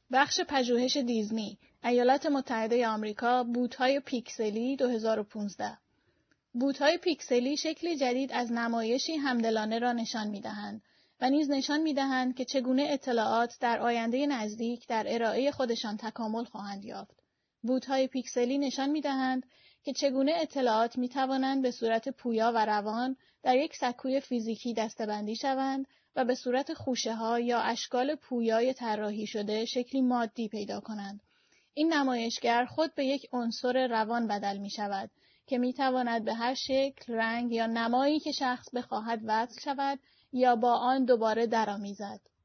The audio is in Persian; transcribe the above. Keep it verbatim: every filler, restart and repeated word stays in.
بخش پژوهش دیزنی، ایالات متحده آمریکا، بوت‌های پیکسلی دو هزار و پانزده. بوت‌های پیکسلی شکلی جدید از نمایشی همدلانه را نشان می‌دهند و نیز نشان می‌دهند که چگونه اطلاعات در آینده نزدیک در ارائه خودشان تکامل خواهند یافت. بوت‌های پیکسلی نشان می‌دهند که چگونه اطلاعات می‌توانند به صورت پویا و روان در یک سکوی فیزیکی دسته‌بندی شوند و به صورت خوشه‌ها یا اشکال پویای طراحی شده شکلی مادی پیدا کنند. این نمایشگر خود به یک عنصر روان بدل می‌شود که می‌تواند به هر شکل، رنگ یا نمایی که شخص بخواهد وصل شود یا با آن دوباره درآمیزد.